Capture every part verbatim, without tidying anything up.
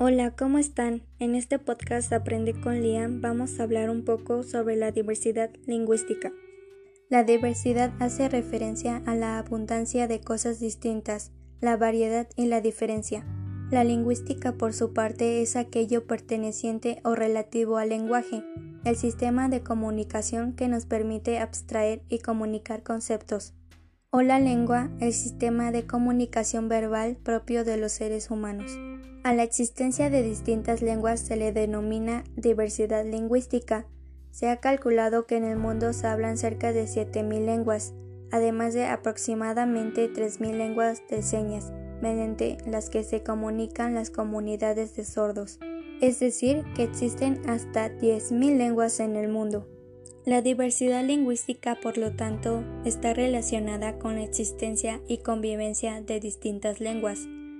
Hola, ¿cómo están? En este podcast Aprende con Liam vamos a hablar un poco sobre la diversidad lingüística. La diversidad hace referencia a la abundancia de cosas distintas, la variedad y la diferencia. La lingüística, por su parte, es aquello perteneciente o relativo al lenguaje, el sistema de comunicación que nos permite abstraer y comunicar conceptos, o la lengua, el sistema de comunicación verbal propio de los seres humanos. A la existencia de distintas lenguas se le denomina diversidad lingüística. Se ha calculado que en el mundo se hablan cerca de siete mil lenguas, además de aproximadamente tres mil lenguas de señas, mediante las que se comunican las comunidades de sordos. Es decir, que existen hasta diez mil lenguas en el mundo. La diversidad lingüística, por lo tanto, está relacionada con la existencia y convivencia de distintas lenguas.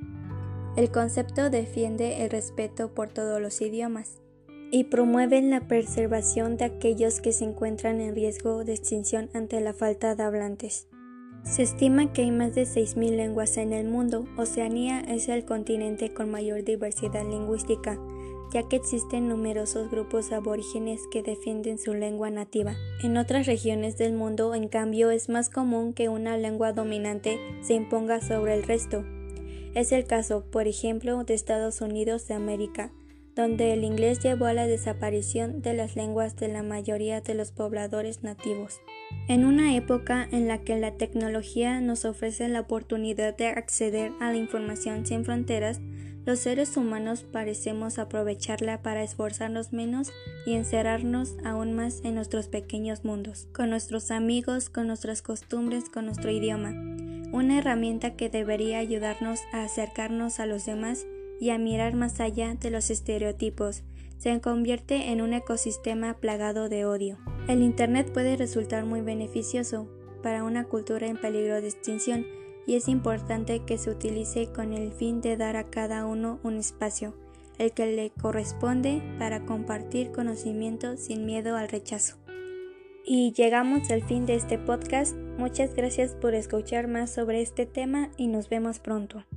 El concepto defiende el respeto por todos los idiomas y promueve la preservación de aquellos que se encuentran en riesgo de extinción ante la falta de hablantes. Se estima que hay más de seis mil lenguas en el mundo. Oceanía es el continente con mayor diversidad lingüística, ya que existen numerosos grupos aborígenes que defienden su lengua nativa. En otras regiones del mundo, en cambio, es más común que una lengua dominante se imponga sobre el resto. Es el caso, por ejemplo, de Estados Unidos de América, donde el inglés llevó a la desaparición de las lenguas de la mayoría de los pobladores nativos. En una época en la que la tecnología nos ofrece la oportunidad de acceder a la información sin fronteras, los seres humanos parecemos aprovecharla para esforzarnos menos y encerrarnos aún más en nuestros pequeños mundos, con nuestros amigos, con nuestras costumbres, con nuestro idioma. Una herramienta que debería ayudarnos a acercarnos a los demás y a mirar más allá de los estereotipos, se convierte en un ecosistema plagado de odio. El Internet puede resultar muy beneficioso para una cultura en peligro de extinción y es importante que se utilice con el fin de dar a cada uno un espacio, el que le corresponde para compartir conocimiento sin miedo al rechazo. Y llegamos al fin de este podcast. Muchas gracias por escuchar más sobre este tema y nos vemos pronto.